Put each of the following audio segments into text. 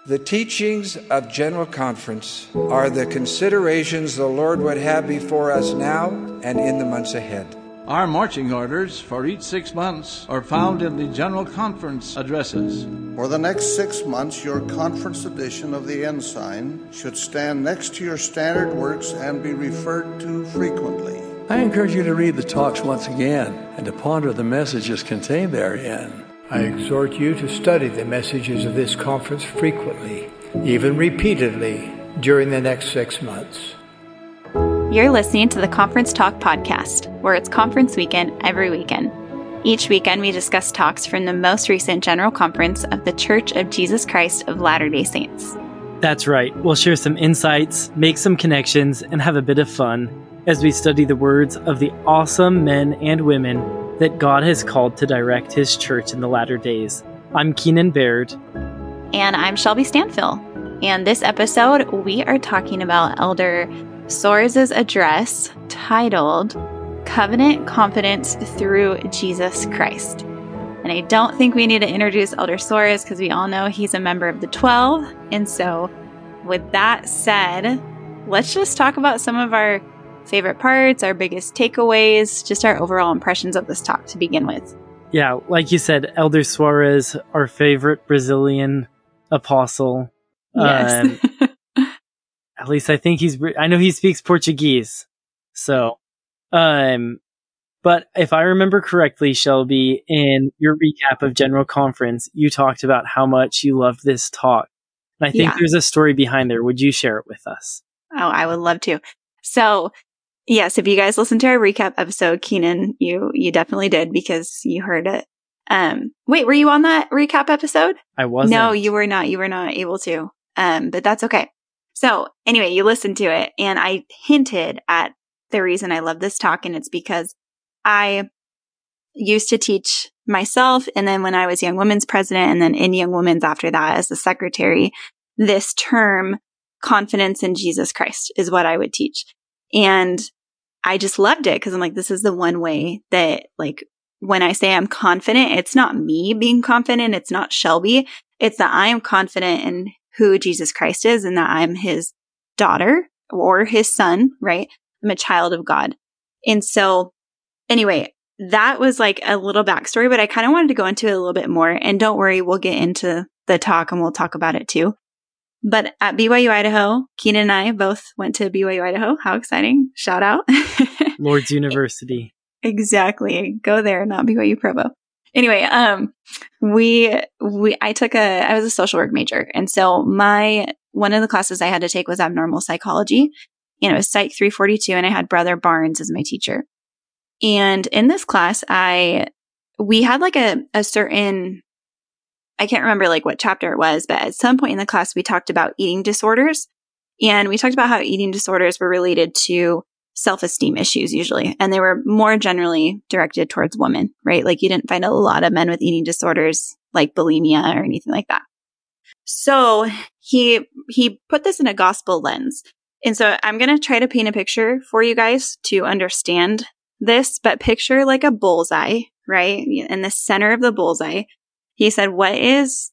The teachings of General Conference are the considerations the Lord would have before us now and in the months ahead. Our marching orders for each 6 months are found in the General Conference addresses. For the next 6 months, your conference edition of the Ensign should stand next to your standard works and be referred to frequently. I encourage you to read the talks once again and to ponder the messages contained therein. I exhort you to study the messages of this conference frequently, even repeatedly, during the next 6 months. You're listening to the Conference Talk podcast, where it's conference weekend every weekend. Each weekend, we discuss talks from the most recent General Conference of the Church of Jesus Christ of Latter-day Saints. That's right. We'll share some insights, make some connections, and have a bit of fun as we study the words of the awesome men and women that God has called to direct His church in the latter days. I'm Keenan Baird. And I'm Shelby Stanfill. And this episode, we are talking about Elder Soares' address titled Covenant Confidence Through Jesus Christ. And I don't think we need to introduce Elder Soares because we all know he's a member of the 12. And so with that said, let's just talk about some of our favorite parts, our biggest takeaways, just our overall impressions of this talk to begin with. Yeah, like you said, Elder Soares, our favorite Brazilian apostle. Yes. At least I think I know he speaks Portuguese. So, but if I remember correctly, Shelby, in your recap of General Conference, you talked about how much you loved this talk. And I think there's a story behind there. Would you share it with us? Oh, I would love to. So, yes, if you guys listened to our recap episode, Keenan, you definitely did because you heard it. Wait, were you on that recap episode? I wasn't. No, you were not. You were not able to. But that's okay. So anyway, you listened to it and I hinted at the reason I love this talk. And it's because I used to teach myself. And then when I was Young Women's president and then in Young Women's after that as the secretary, this term confidence in Jesus Christ is what I would teach. And I just loved it because I'm like, this is the one way that, like, when I say I'm confident, it's not me being confident. It's not Shelby. It's that I am confident in who Jesus Christ is and that I'm His daughter or His son, right? I'm a child of God. And so anyway, that was like a little backstory, but I kind of wanted to go into it a little bit more. And don't worry, we'll get into the talk and we'll talk about it too. But at BYU Idaho, Keenan and I both went to BYU Idaho. How exciting. Shout out. Lourdes University. Exactly. Go there, not BYU Provo. Anyway, I was a social work major. And so one of the classes I had to take was abnormal psychology. And it was Psych 342. And I had Brother Barnes as my teacher. And in this class, we had like a certain, I can't remember like what chapter it was, but at some point in the class, we talked about eating disorders. And we talked about how eating disorders were related to self-esteem issues usually. And they were more generally directed towards women, right? Like you didn't find a lot of men with eating disorders like bulimia or anything like that. So he put this in a gospel lens. And so I'm going to try to paint a picture for you guys to understand this, but picture like a bullseye, right? In the center of the bullseye, he said, what is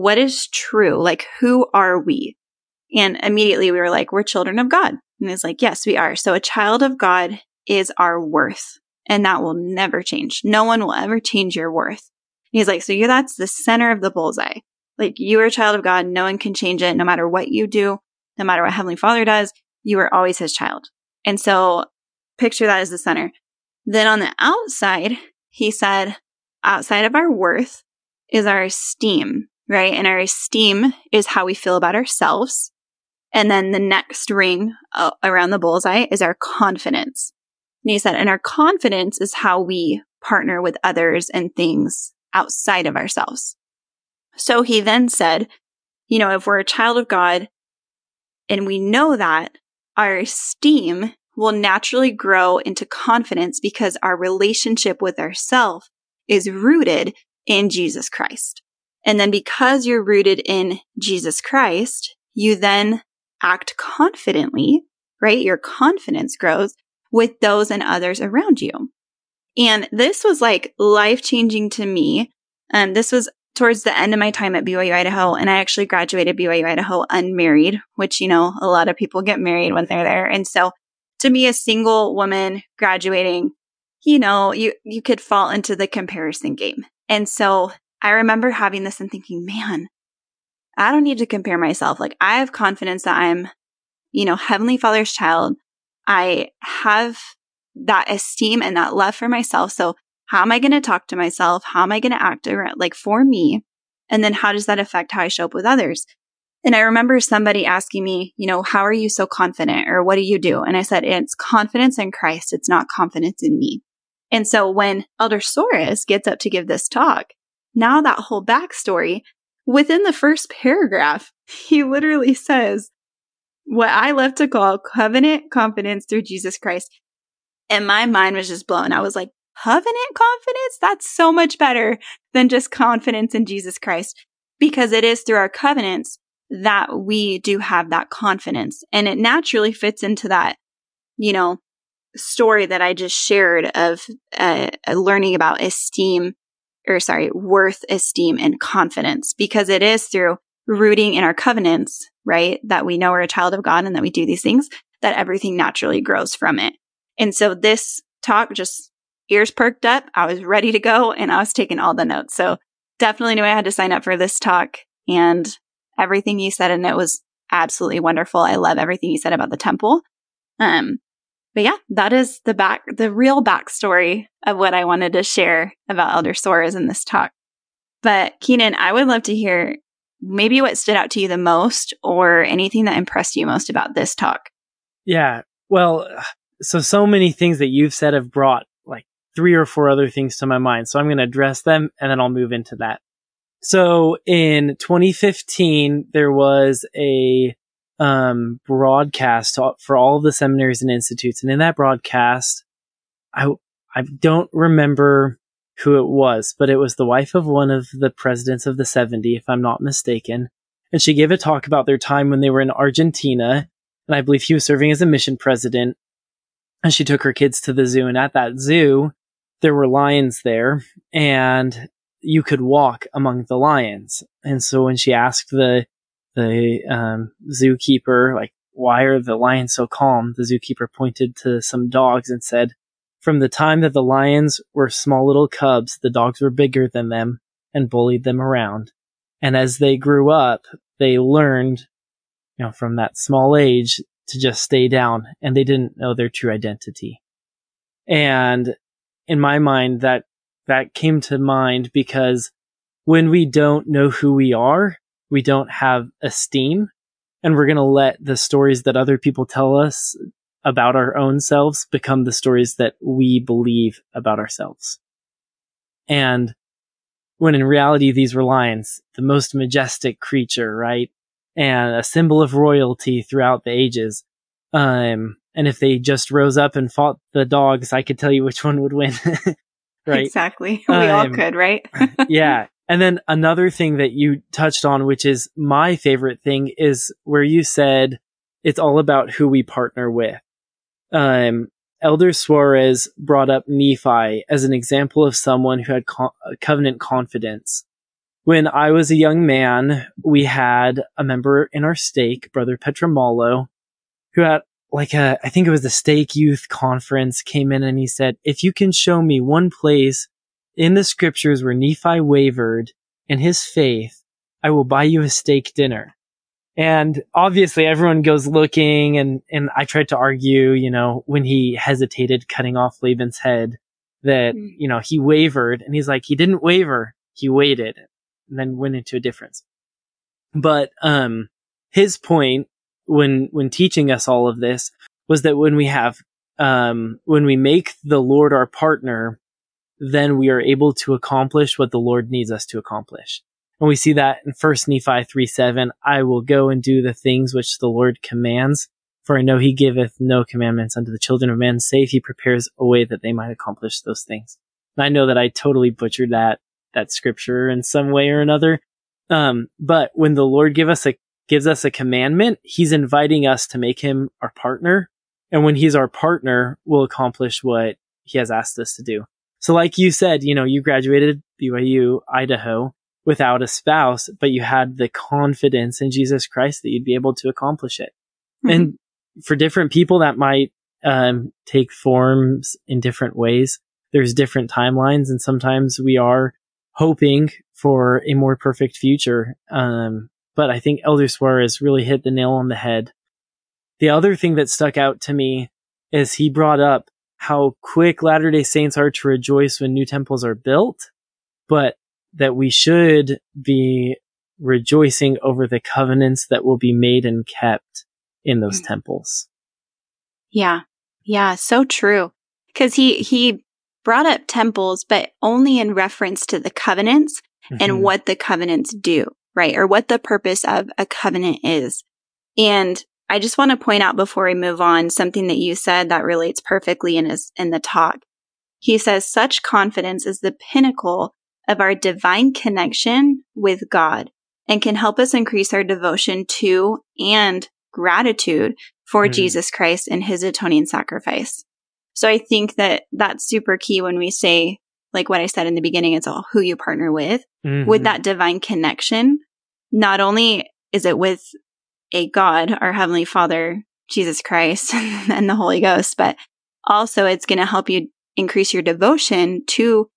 true? Like, who are we? And immediately we were like, we're children of God. And he's like, yes, we are. So a child of God is our worth. And that will never change. No one will ever change your worth. And he's like, so that's the center of the bullseye. Like you are a child of God. No one can change it. No matter what you do, no matter what Heavenly Father does, you are always His child. And so picture that as the center. Then on the outside, he said, outside of our worth is our esteem, right? And our esteem is how we feel about ourselves. And then the next ring around the bullseye is our confidence. And he said, and our confidence is how we partner with others and things outside of ourselves. So he then said, if we're a child of God and we know that, our esteem will naturally grow into confidence because our relationship with ourselves is rooted in Jesus Christ. And then because you're rooted in Jesus Christ, you then act confidently, right? Your confidence grows with those and others around you. And this was like life-changing to me. This was towards the end of my time at BYU Idaho, and I actually graduated BYU Idaho unmarried, which, a lot of people get married when they're there. And so to be a single woman graduating, you could fall into the comparison game. And so I remember having this and thinking, man, I don't need to compare myself. Like, I have confidence that I'm, Heavenly Father's child. I have that esteem and that love for myself. So how am I going to talk to myself? How am I going to act for me? And then how does that affect how I show up with others? And I remember somebody asking me, how are you so confident, or what do you do? And I said, it's confidence in Christ. It's not confidence in me. And so when Elder Soares gets up to give this talk, now that whole backstory, within the first paragraph, he literally says what I love to call covenant confidence through Jesus Christ. And my mind was just blown. I was like, covenant confidence? That's so much better than just confidence in Jesus Christ, because it is through our covenants that we do have that confidence. And it naturally fits into that, story that I just shared of learning about worth, esteem, and confidence, because it is through rooting in our covenants, right? That we know we're a child of God and that we do these things, that everything naturally grows from it. And so this talk, just ears perked up, I was ready to go, and I was taking all the notes. So definitely knew I had to sign up for this talk, and everything you said in it was absolutely wonderful. I love everything you said about the temple. But yeah, that is the real backstory of what I wanted to share about Elder Soares in this talk. But Keenan, I would love to hear maybe what stood out to you the most, or anything that impressed you most about this talk. Yeah, well, so many things that you've said have brought like 3 or 4 other things to my mind. So I'm going to address them, and then I'll move into that. So in 2015, there was a broadcast for all of the seminaries and institutes. And in that broadcast, I don't remember who it was, but it was the wife of one of the presidents of the 70, if I'm not mistaken. And she gave a talk about their time when they were in Argentina. And I believe he was serving as a mission president. And she took her kids to the zoo. And at that zoo, there were lions there, and you could walk among the lions. And so when she asked the zookeeper, like, why are the lions so calm? The zookeeper pointed to some dogs and said, from the time that the lions were small little cubs, the dogs were bigger than them and bullied them around. And as they grew up, they learned, from that small age to just stay down, and they didn't know their true identity. And in my mind, that came to mind because when we don't know who we are, we don't have esteem, and we're going to let the stories that other people tell us about our own selves become the stories that we believe about ourselves. And when in reality, these were lions, the most majestic creature, right? And a symbol of royalty throughout the ages. And if they just rose up and fought the dogs, I could tell you which one would win. Right? Exactly. We all could, right? Yeah. And then another thing that you touched on, which is my favorite thing, is where you said it's all about who we partner with. Elder Soares brought up Nephi as an example of someone who had covenant confidence. When I was a young man, we had a member in our stake, Brother Petramalo, who had I think it was the stake youth conference, came in and he said, if you can show me one place in the scriptures where Nephi wavered in his faith, I will buy you a steak dinner. And obviously everyone goes looking, and I tried to argue, when he hesitated cutting off Laban's head, that, he wavered, and he's like, he didn't waver, he waited, and then went into a difference. But, his point when teaching us all of this was that when we make the Lord our partner, then we are able to accomplish what the Lord needs us to accomplish. And we see that in 1 Nephi 3:7, I will go and do the things which the Lord commands, for I know he giveth no commandments unto the children of men, save he prepares a way that they might accomplish those things. And I know that I totally butchered that scripture in some way or another. But when the Lord gives us a commandment, he's inviting us to make him our partner. And when he's our partner, we'll accomplish what he has asked us to do. So like you said, you graduated BYU Idaho. without a spouse, but you had the confidence in Jesus Christ that you'd be able to accomplish it. Mm-hmm. And for different people, that might take forms in different ways. There's different timelines, and sometimes we are hoping for a more perfect future. But I think Elder Suarez really hit the nail on the head. The other thing that stuck out to me is he brought up how quick Latter-day Saints are to rejoice when new temples are built, but that we should be rejoicing over the covenants that will be made and kept in those temples. Yeah. Yeah. So true. Because he brought up temples, but only in reference to the covenants and what the covenants do, right? Or what the purpose of a covenant is. And I just want to point out before we move on something that you said that relates perfectly in the talk. He says, such confidence is the pinnacle of our divine connection with God and can help us increase our devotion to and gratitude for Jesus Christ and his atoning sacrifice. So I think that that's super key when we say, like what I said in the beginning, it's all who you partner with that divine connection. Not only is it with a God, our Heavenly Father, Jesus Christ, and the Holy Ghost, but also it's going to help you increase your devotion to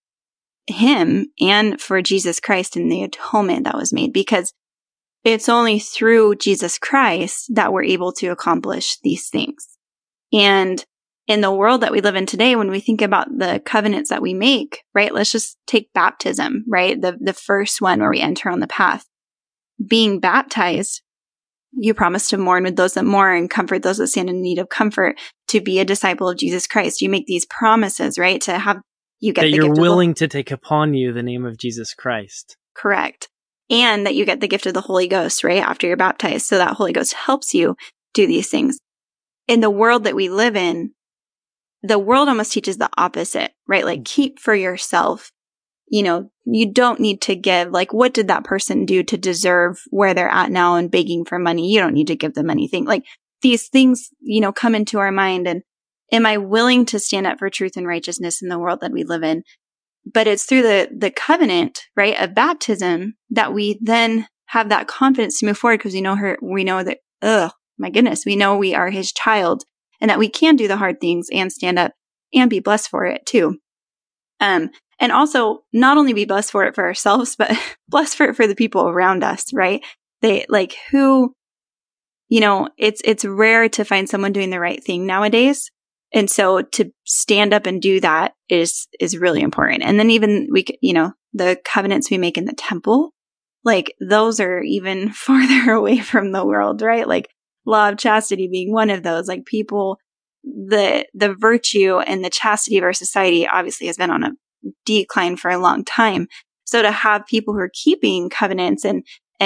him and for Jesus Christ and the atonement that was made, because it's only through Jesus Christ that we're able to accomplish these things. And in the world that we live in today, when we think about the covenants that we make, right? Let's just take baptism, right? The first one where we enter on the path. Being baptized, you promise to mourn with those that mourn and comfort those that stand in need of comfort, to be a disciple of Jesus Christ. You make these promises, right? To have, you get that the you're gift willing to take upon you the name of Jesus Christ. Correct. And that you get the gift of the Holy Ghost, right? After you're baptized. So that Holy Ghost helps you do these things. In the world that we live in, the world almost teaches the opposite, right? Like, keep for yourself. You know, you don't need to give. Like, what did that person do to deserve where they're at now and begging for money? You don't need to give them anything. Like, these things, you know, come into our mind. And am I willing to stand up for truth and righteousness in the world that we live in? But it's through the covenant, right, of baptism that we then have that confidence to move forward, because we know that, my goodness, we know we are his child and that we can do the hard things and stand up and be blessed for it too. And also not only be blessed for it for ourselves, but blessed for it for the people around us, right? They like who, you know, it's rare to find someone doing the right thing nowadays. And so to stand up and do that is really important. And then even the covenants we make in the temple, like those are even farther away from the world, right? Like law of chastity being one of those. Like people, the virtue and the chastity of our society obviously has been on a decline for a long time. So to have people who are keeping covenants and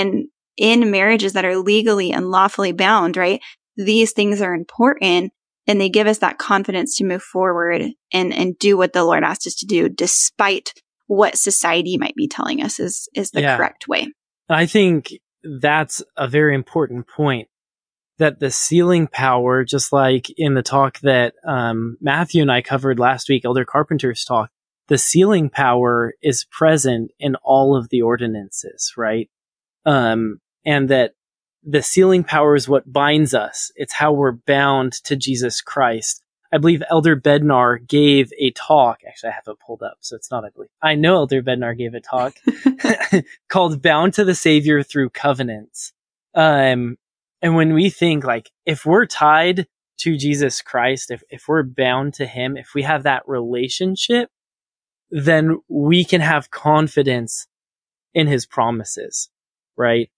in marriages that are legally and lawfully bound, right? These things are important. And they give us that confidence to move forward and do what the Lord asked us to do, despite what society might be telling us is the correct way. I think that's a very important point, that the sealing power, just like in the talk that Matthew and I covered last week, Elder Carpenter's talk, the sealing power is present in all of the ordinances, right? And that the sealing power is what binds us. It's how we're bound to Jesus Christ. I believe Elder Bednar gave a talk. Actually, I have it pulled up, so it's not I believe. I know Elder Bednar gave a talk called Bound to the Savior Through Covenants. And when we think, like, if we're tied to Jesus Christ, if we're bound to him, if we have that relationship, then we can have confidence in his promises, right?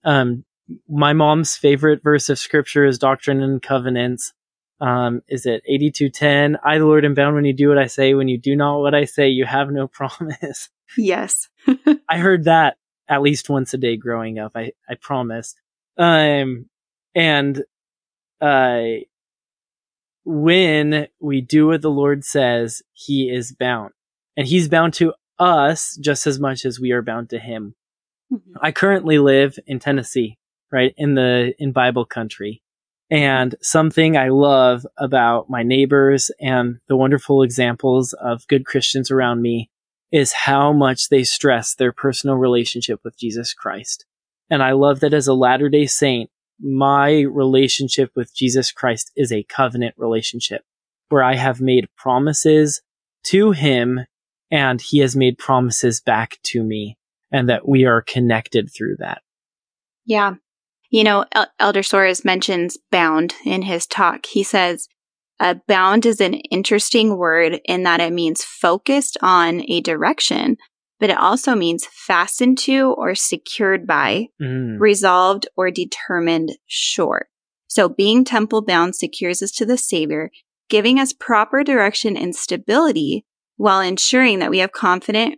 My mom's favorite verse of scripture is Doctrine and Covenants. Is it 82:10? I, the Lord, am bound when you do what I say. When you do not what I say, you have no promise. Yes. I heard that at least once a day growing up. I promise. When we do what the Lord says, he is bound. And he's bound to us just as much as we are bound to him. Mm-hmm. I currently live in Tennessee, right? In Bible country. And something I love about my neighbors and the wonderful examples of good Christians around me is how much they stress their personal relationship with Jesus Christ. And I love that as a Latter-day Saint, my relationship with Jesus Christ is a covenant relationship where I have made promises to him and he has made promises back to me, and that we are connected through that. Yeah. Elder Soares mentions bound in his talk. He says, bound is an interesting word in that it means focused on a direction, but it also means fastened to or secured by, resolved or determined sure. So being temple bound secures us to the Savior, giving us proper direction and stability while ensuring that we have covenant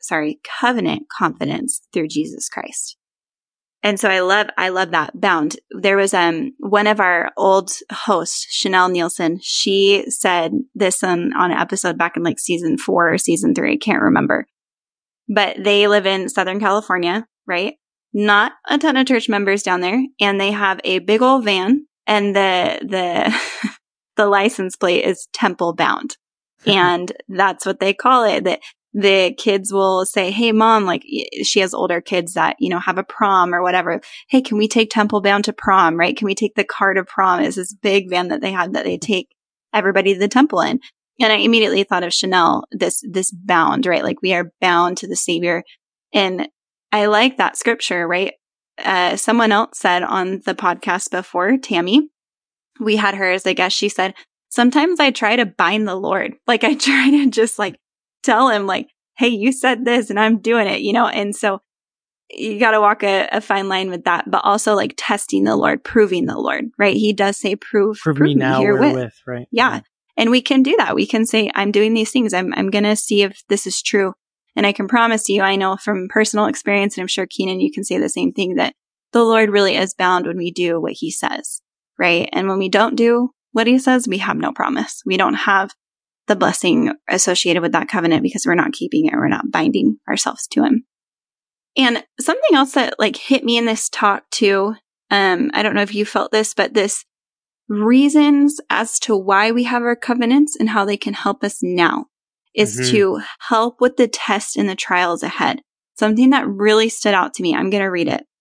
confidence through Jesus Christ. And so I love that bound. There was one of our old hosts, Chanel Nielsen. She said this on an episode back in like season 4 or season 3. I can't remember. But they live in Southern California, right? Not a ton of church members down there, and they have a big old van, and the the license plate is temple bound, and that's what they call it. That the kids will say, "Hey, mom," like she has older kids that, have a prom or whatever. "Hey, can we take temple bound to prom, right? Can we take the car to prom?" It's this big van that they have that they take everybody to the temple in. And I immediately thought of Chanel, this bound, right? Like we are bound to the Savior. And I like that scripture, right? Someone else said on the podcast before, Tammy, we had her as a guest. She said, sometimes I try to bind the Lord. Like I try to just like tell him like, hey, you said this and I'm doing it, And so you got to walk a fine line with that, but also like testing the Lord, proving the Lord, right? He does say, prove me now herewith, right? Yeah. And we can do that. We can say, I'm doing these things. I'm going to see if this is true. And I can promise you, I know from personal experience, and I'm sure Keenan, you can say the same thing, that the Lord really is bound when we do what he says, right? And when we don't do what he says, we have no promise. We don't have the blessing associated with that covenant because we're not keeping it. We're not binding ourselves to him. And something else that like hit me in this talk too, I don't know if you felt this, but this reasons as to why we have our covenants and how they can help us now is to help with the test and the trials ahead. Something that really stood out to me. I'm going to read it.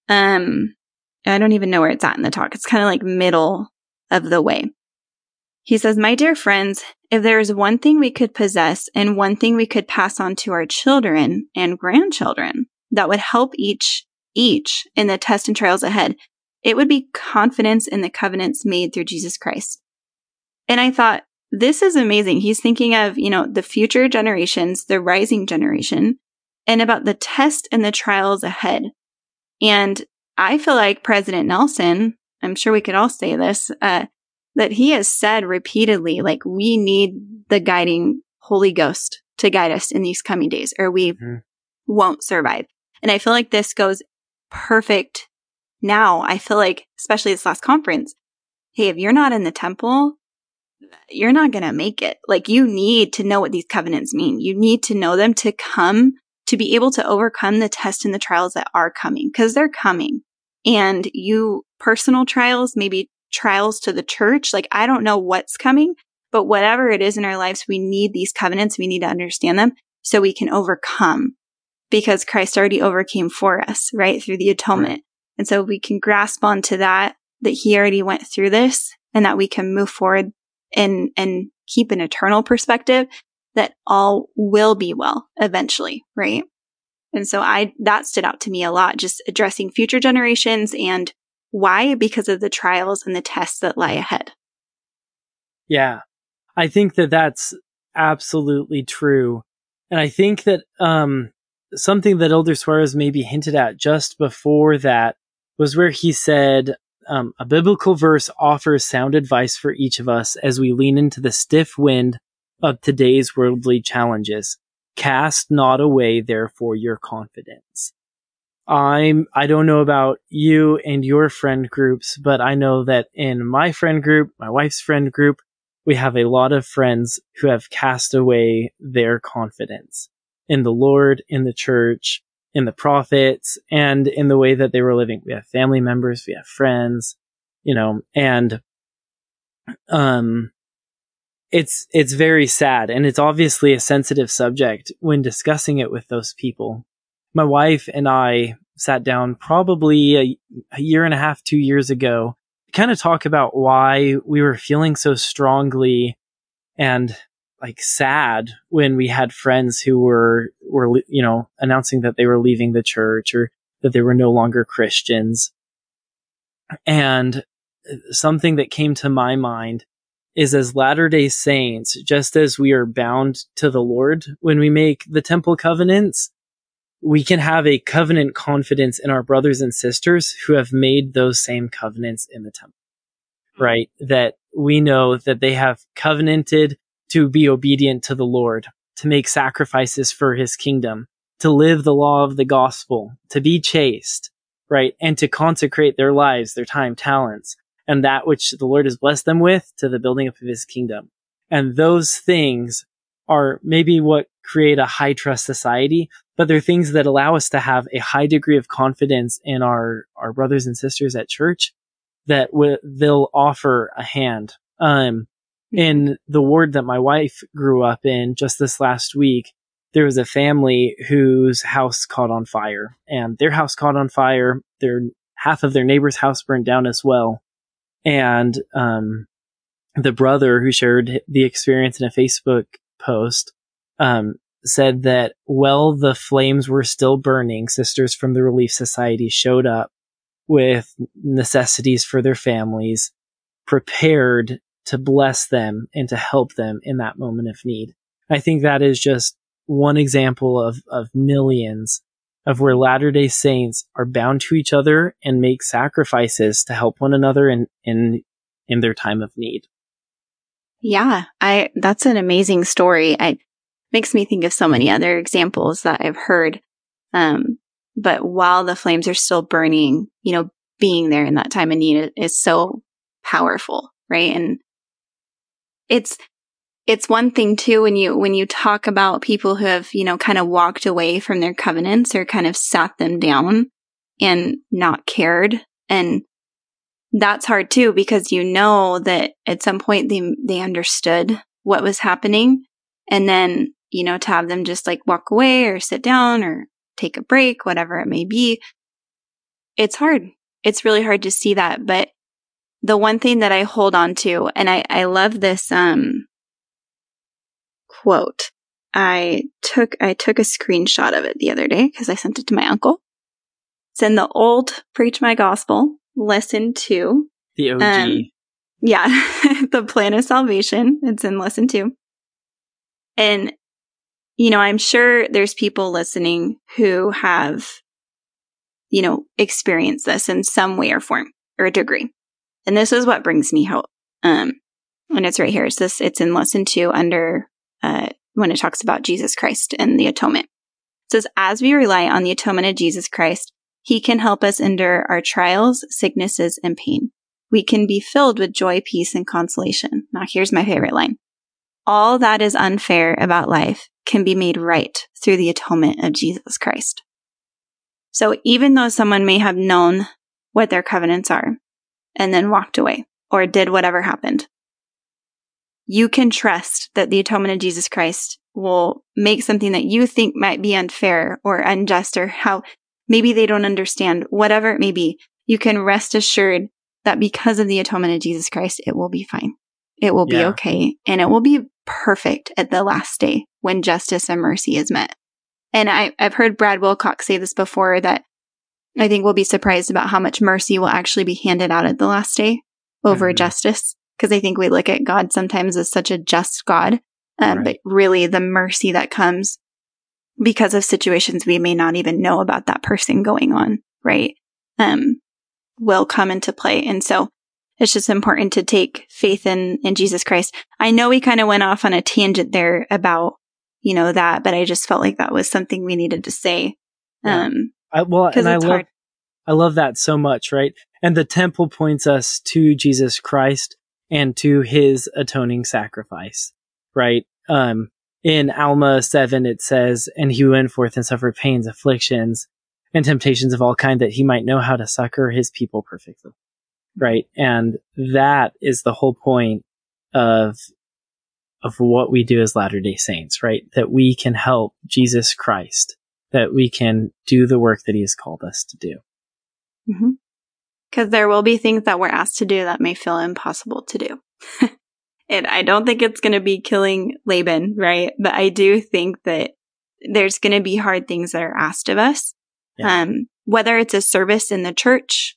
I don't even know where it's at in the talk. It's kind of like middle of the way. He says, "My dear friends, if there is one thing we could possess and one thing we could pass on to our children and grandchildren that would help each in the test and trials ahead, it would be confidence in the covenants made through Jesus Christ." And I thought, this is amazing. He's thinking of, the future generations, the rising generation, and about the test and the trials ahead. And I feel like President Nelson, I'm sure we could all say this, that he has said repeatedly, like, we need the guiding Holy Ghost to guide us in these coming days, or we won't survive. And I feel like this goes perfect now. I feel like, especially this last conference, hey, if you're not in the temple, you're not going to make it. Like, you need to know what these covenants mean. You need to know them to be able to overcome the tests and the trials that are coming, because they're coming. And personal trials, maybe trials to the church, like, I don't know what's coming, but whatever it is in our lives, we need these covenants. We need to understand them so we can overcome, because Christ already overcame for us, right? Through the atonement. Right. And so we can grasp onto that he already went through this, and that we can move forward and keep an eternal perspective that all will be well eventually, right? And so that stood out to me a lot, just addressing future generations. And why? Because of the trials and the tests that lie ahead. Yeah, I think that that's absolutely true. And I think that something that Elder Soares maybe hinted at just before that was where he said, a biblical verse offers sound advice for each of us as we lean into the stiff wind of today's worldly challenges. Cast not away, therefore, your confidence. I don't know about you and your friend groups, but I know that in my friend group, my wife's friend group, we have a lot of friends who have cast away their confidence in the Lord, in the church, in the prophets, and in the way that they were living. We have family members, we have friends, and it's very sad, and it's obviously a sensitive subject when discussing it with those people. My wife and I sat down probably a year and a half, 2 years ago, to kind of talk about why we were feeling so strongly and like sad when we had friends who were announcing that they were leaving the church or that they were no longer Christians. And something that came to my mind is, as Latter-day Saints, just as we are bound to the Lord when we make the temple covenants, we can have a covenant confidence in our brothers and sisters who have made those same covenants in the temple, right? That we know that they have covenanted to be obedient to the Lord, to make sacrifices for his kingdom, to live the law of the gospel, to be chaste, right? And to consecrate their lives, their time, talents, and that which the Lord has blessed them with to the building up of his kingdom. And those things are maybe what create a high trust society, but they're things that allow us to have a high degree of confidence in our brothers and sisters at church that they'll offer a hand. In the ward that my wife grew up in just this last week, there was a family whose house caught on fire, and their house caught on fire. Half of their neighbor's house burned down as well. And the brother who shared the experience in a Facebook post said that while the flames were still burning, sisters from the Relief Society showed up with necessities for their families, prepared to bless them and to help them in that moment of need. I think that is just one example of millions of where Latter-day Saints are bound to each other and make sacrifices to help one another in their time of need. Yeah, that's an amazing story. It makes me think of so many other examples that I've heard. But while the flames are still burning, being there in that time of need is so powerful, right? And it's one thing too when you talk about people who have, kind of walked away from their covenants or kind of sat them down and not cared. And that's hard too, because that at some point they understood what was happening. And then, to have them just like walk away or sit down or take a break, whatever it may be, it's hard. It's really hard to see that. But the one thing that I hold on to, and I love this quote. I took a screenshot of it the other day because I sent it to my uncle. It's in the old Preach My Gospel, lesson 2. The OG. The plan of salvation. It's in lesson 2. And, I'm sure there's people listening who have, experienced this in some way or form or a degree. And this is what brings me hope. And it's right here. It's in lesson 2 under, when it talks about Jesus Christ and the atonement. It says, as we rely on the atonement of Jesus Christ, he can help us endure our trials, sicknesses, and pain. We can be filled with joy, peace, and consolation. Now here's my favorite line. All that is unfair about life can be made right through the atonement of Jesus Christ. So even though someone may have known what their covenants are and then walked away or did whatever happened, you can trust that the atonement of Jesus Christ will make something that you think might be unfair or unjust or how maybe they don't understand, whatever it may be. You can rest assured that because of the atonement of Jesus Christ, it will be fine. It will be okay. And it will be perfect at the last day when justice and mercy is met. And I've heard Brad Wilcox say this before, that I think we'll be surprised about how much mercy will actually be handed out at the last day over justice. Because I think we look at God sometimes as such a just God, but really the mercy that comes because of situations we may not even know about that person going on, right, will come into play. And so it's just important to take faith in Jesus Christ. I know we kind of went off on a tangent there about, that, but I just felt like that was something we needed to say. I love that so much, right? And the temple points us to Jesus Christ and to his atoning sacrifice, right? In Alma 7, it says, and he went forth and suffered pains, afflictions, and temptations of all kind, that he might know how to succor his people perfectly, right? And that is the whole point of of what we do as Latter-day Saints, right? That we can help Jesus Christ, that we can do the work that he has called us to do. Because there will be things that we're asked to do that may feel impossible to do. And I don't think it's going to be killing Laban, right? But I do think that there's going to be hard things that are asked of us. Yeah. Whether it's a service in the church,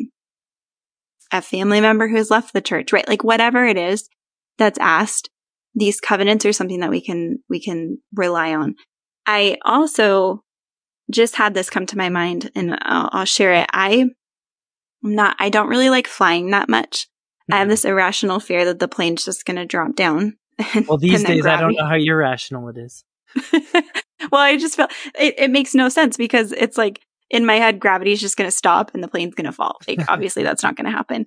a family member who's left the church, right? Like whatever it is that's asked, these covenants are something that we can rely on. I also just had this come to my mind, and I'll share it. I don't really like flying that much. I have this irrational fear that the plane's just going to drop down. Well, these days, I don't know how irrational it is. Well, I just feel it makes no sense, because it's like in my head, gravity is just going to stop and the plane's going to fall. Like, obviously that's not going to happen.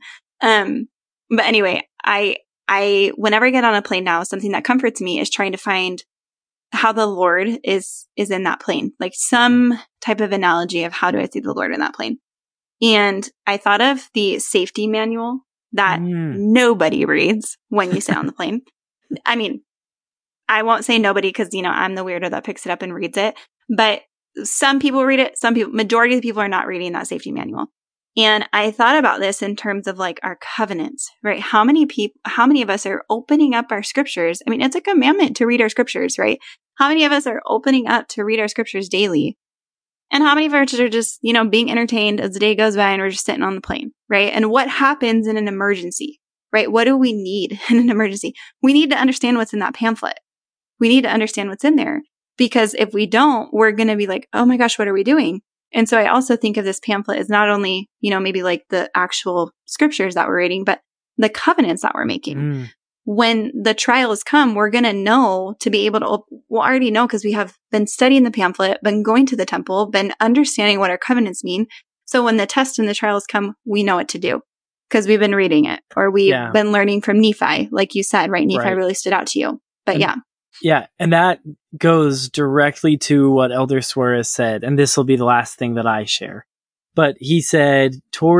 But anyway, I whenever I get on a plane now, something that comforts me is trying to find how the Lord is in that plane, like some type of analogy of how do I see the Lord in that plane. And I thought of the safety manual that nobody reads when you sit on the plane. I mean, I won't say nobody because, I'm the weirdo that picks it up and reads it. But some people read it. Majority of the people are not reading that safety manual. And I thought about this in terms of like our covenants, right? How many of us are opening up our scriptures? I mean, it's a commandment to read our scriptures, right? How many of us are opening up to read our scriptures daily? And how many of us are just, being entertained as the day goes by and we're just sitting on the plane, right? And what happens in an emergency, right? What do we need in an emergency? We need to understand what's in that pamphlet. We need to understand what's in there, because if we don't, we're going to be like, oh my gosh, what are we doing? And so I also think of this pamphlet as not only, maybe like the actual scriptures that we're reading, but the covenants that we're making. When the trials come, we're going to know to be able to, we'll already know because we have been studying the pamphlet, been going to the temple, been understanding what our covenants mean. So when the tests and the trials come, we know what to do because we've been reading it, or we've been learning from Nephi, like you said, right? Nephi really stood out to you. But Yeah, and that goes directly to what Elder Suarez said, and this will be the last thing that I share. But he said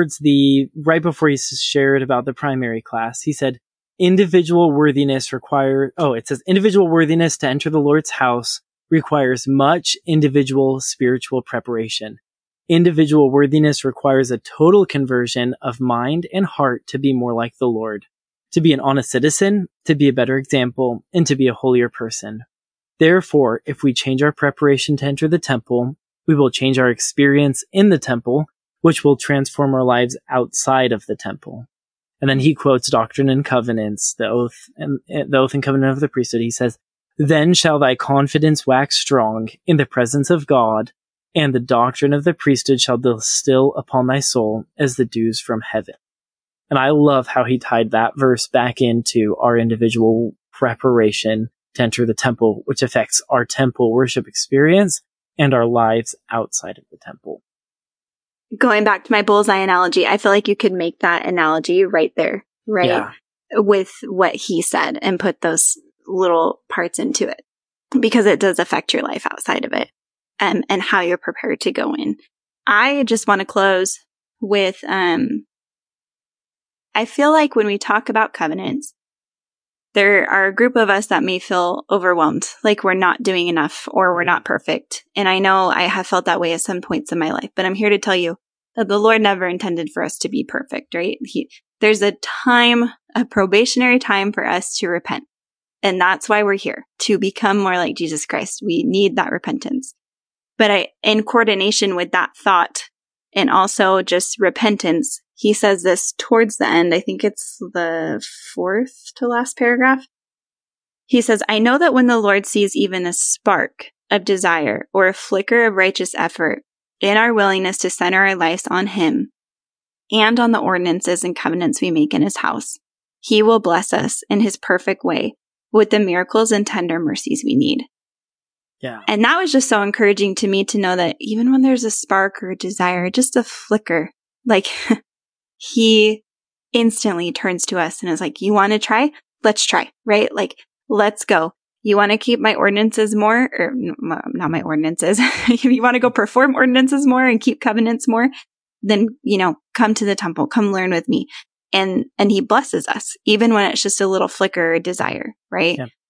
right before he shared about the primary class, he said, individual worthiness to enter the Lord's house requires much individual spiritual preparation. Individual worthiness requires a total conversion of mind and heart to be more like the Lord, to be an honest citizen, to be a better example, and to be a holier person. Therefore, if we change our preparation to enter the temple, we will change our experience in the temple, which will transform our lives outside of the temple. And then he quotes Doctrine and Covenants, the oath and covenant of the priesthood. He says, "Then shall thy confidence wax strong in the presence of God, and the doctrine of the priesthood shall distill upon thy soul as the dews from heaven." And I love how he tied that verse back into our individual preparation to enter the temple, which affects our temple worship experience and our lives outside of the temple. Going back to my bullseye analogy, I feel like you could make that analogy right there, right? Yeah. With what he said and put those little parts into it, because it does affect your life outside of it, and how you're prepared to go in. I just want to close with, I feel like when we talk about covenants, there are a group of us that may feel overwhelmed, like we're not doing enough or we're not perfect. And I know I have felt that way at some points in my life, but I'm here to tell you that the Lord never intended for us to be perfect, right? There's a probationary time for us to repent. And that's why we're here, to become more like Jesus Christ. We need that repentance. But in coordination with that thought and also just repentance, he says this towards the end. I think it's the 4th to last paragraph. He says, "I know that when the Lord sees even a spark of desire or a flicker of righteous effort in our willingness to center our lives on him and on the ordinances and covenants we make in his house, he will bless us in his perfect way with the miracles and tender mercies we need." Yeah. And that was just so encouraging to me to know that even when there's a spark or a desire, just a flicker, like he instantly turns to us and is like, "You want to try? Let's try," right? Like, let's go. You want to keep my ordinances more, or not my ordinances. You want to go perform ordinances more and keep covenants more, then, come to the temple, come learn with me. And he blesses us, even when it's just a little flicker or desire, right? Yeah.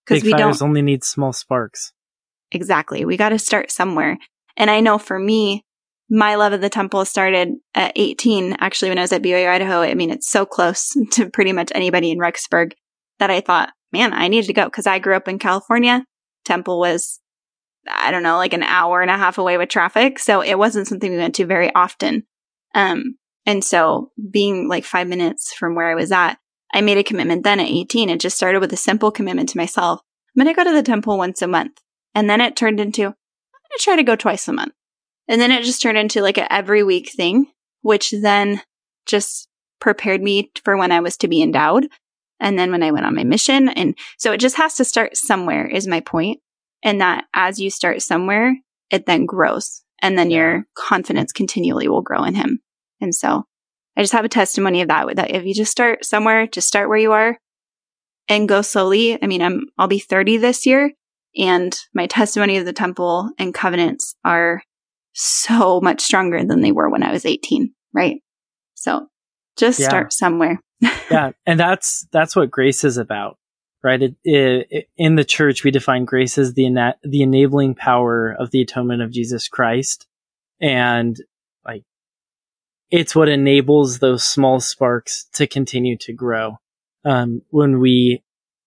because big fires only need small sparks. Exactly. We got to start somewhere. And I know for me, my love of the temple started at 18, actually, when I was at BYU, Idaho. I mean, it's so close to pretty much anybody in Rexburg that I thought, man, I needed to go, because I grew up in California. Temple was, I don't know, like an hour and a half away with traffic. So it wasn't something we went to very often. And so being like 5 minutes from where I was at, I made a commitment then at 18. It just started with a simple commitment to myself. I'm going to go to the temple once a month. And then it turned into, I'm going to try to go twice a month. And then it just turned into like an every week thing, which then just prepared me for when I was to be endowed. And then when I went on my mission. And so it just has to start somewhere is my point. And that as you start somewhere, it then grows. And then your confidence continually will grow in him. And so I just have a testimony of that if you just start somewhere, just start where you are and go slowly. I mean, I'll be 30 this year, and my testimony of the temple and covenants are so much stronger than they were when I was 18, right? So just start somewhere. Yeah. And that's what grace is about, right? In the church, we define grace as the enabling power of the atonement of Jesus Christ. And like, it's what enables those small sparks to continue to grow. When we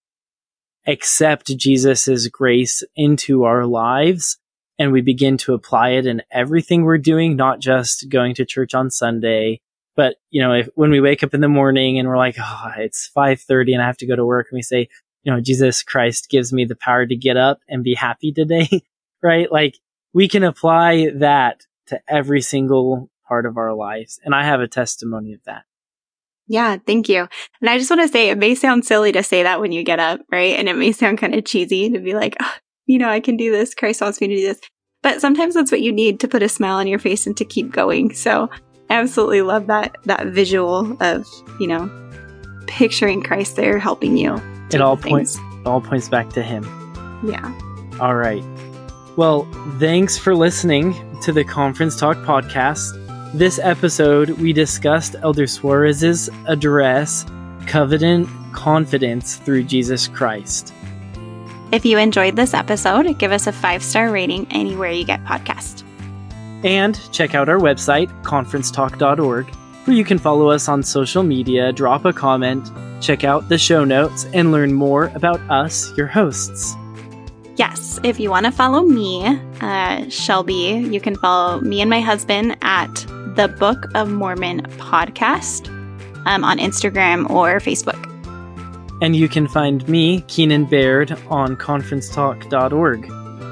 accept Jesus's grace into our lives and we begin to apply it in everything we're doing, not just going to church on Sunday, but, you know, when we wake up in the morning and we're like, oh, it's 5:30 and I have to go to work, and we say, you know, Jesus Christ gives me the power to get up and be happy today, right? Like, we can apply that to every single part of our lives. And I have a testimony of that. Yeah, thank you. And I just want to say, it may sound silly to say that when you get up, right? And it may sound kind of cheesy to be like, oh, you know, I can do this. Christ wants me to do this. But sometimes that's what you need to put a smile on your face and to keep going. So I absolutely love that visual of, you know, picturing Christ there helping you. It all points back to him. Yeah. All right. Well, thanks for listening to the Conference Talk podcast. This episode, we discussed Elder Suarez's address, Covenant Confidence Through Jesus Christ. If you enjoyed this episode, give us a 5-star rating anywhere you get podcasts. And check out our website, conferencetalk.org, where you can follow us on social media, drop a comment, check out the show notes, and learn more about us, your hosts. Yes, if you want to follow me, Shelby, you can follow me and my husband at the Book of Mormon podcast on Instagram or Facebook. And you can find me, Keenan Baird, on conferencetalk.org.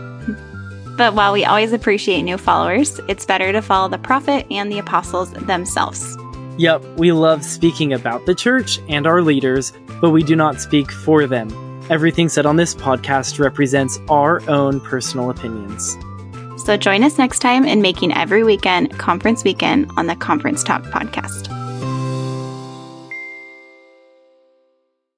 But while we always appreciate new followers, it's better to follow the prophet and the apostles themselves. Yep, we love speaking about the church and our leaders, but we do not speak for them. Everything said on this podcast represents our own personal opinions. So join us next time in making every weekend Conference Weekend on the Conference Talk podcast.